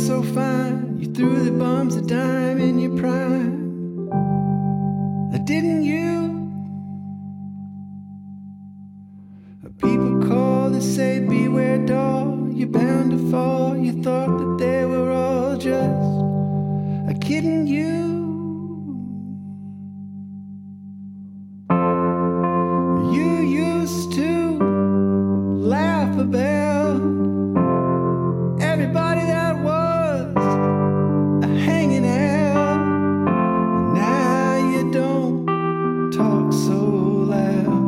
so fine. You threw the bums a dime in your prime. Didn't you? People call to say beware doll, you're bound to fall. You thought that they were all just kidding you. You used to laugh about everybody that was hanging out. Now you don't talk so loud,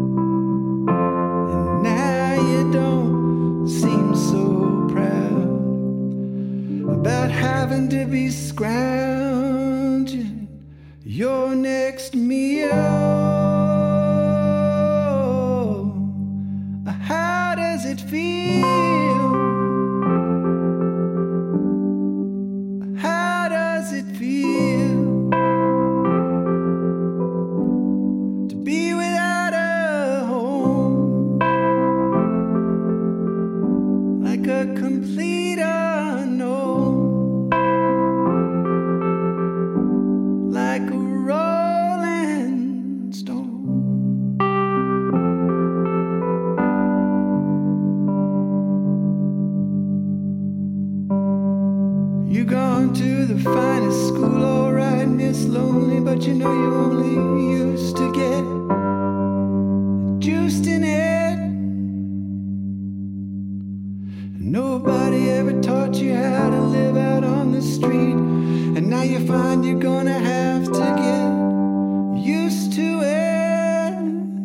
and now you don't seem so proud about having to be scrounging your next meal. How does it feel? How does it feel to be without a home, like a complete unknown, like a rolling stone? You gone to the finest school, alright, Miss Lonely, but you know you only used to get juiced in it. Nobody ever taught you how to live out on the street, and now you find you're gonna have to get used to it.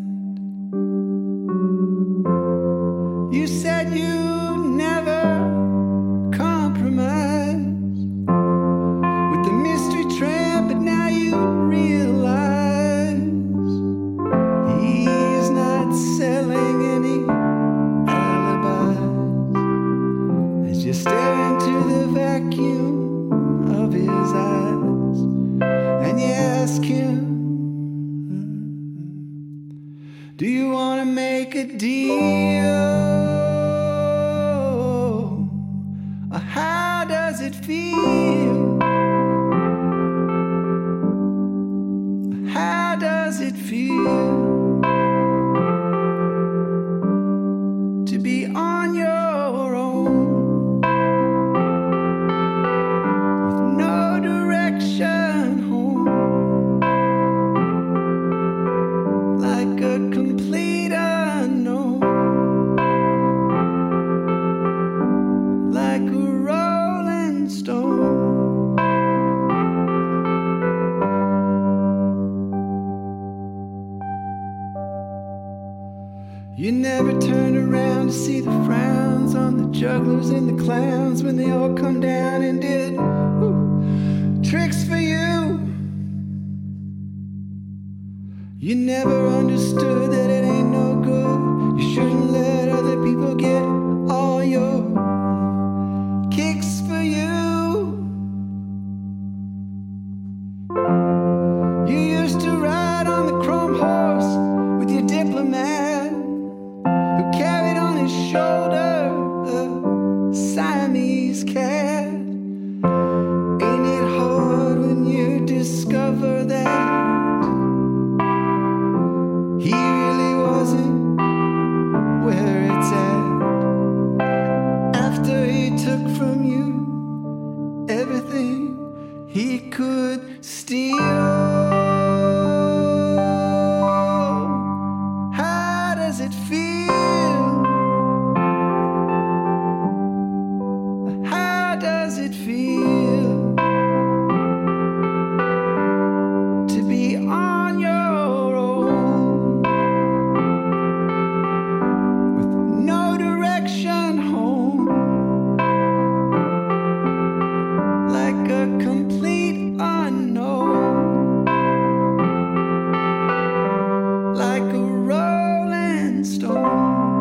You said you never compromise with the mystery tramp, but now you realize he's not selling any alibis. As you stare into the vacuum of his eyes and you ask him, do you want to make a deal? Or how does it feel? How does it feel to be on your own, with no direction home, like a complete unknown, like a rolling stone? You never turned around to see the frowns on the jugglers and the clowns when they all come down and did tricks for you. You never understood that it ain't no good. You shouldn't let other people get all your kicks for you. You used to ride on the chrome horse with your diplomat, who carried on his shoulder a Siamese cat. Ain't it hard when you discover that he really wasn't where it's at, after he took from you everything he could steal? How does it feel? How does it feel to be on your own, with no direction home, like a complete unknown, like a rolling stone?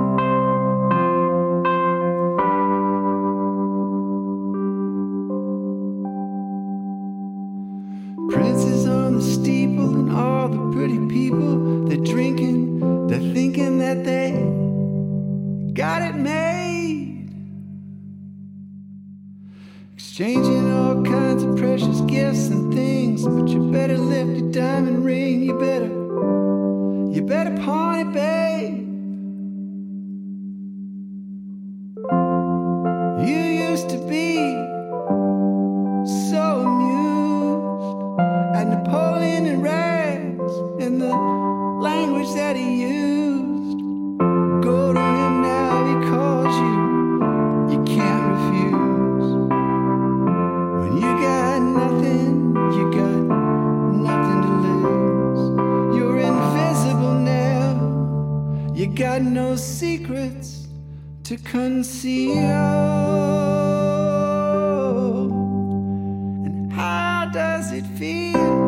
Princes on the steeple and all the pretty people, they're drinking, they're thinking that they got it made. exchanging all kinds of precious gifts and things. But you better lift your diamond ring, you better pawn it, babe. You used to be so amused at Napoleon and rags and the language that he used. Go to him now, he calls you can't refuse. When you got nothing to lose. You're invisible now, you got no secrets to conceal. How does it feel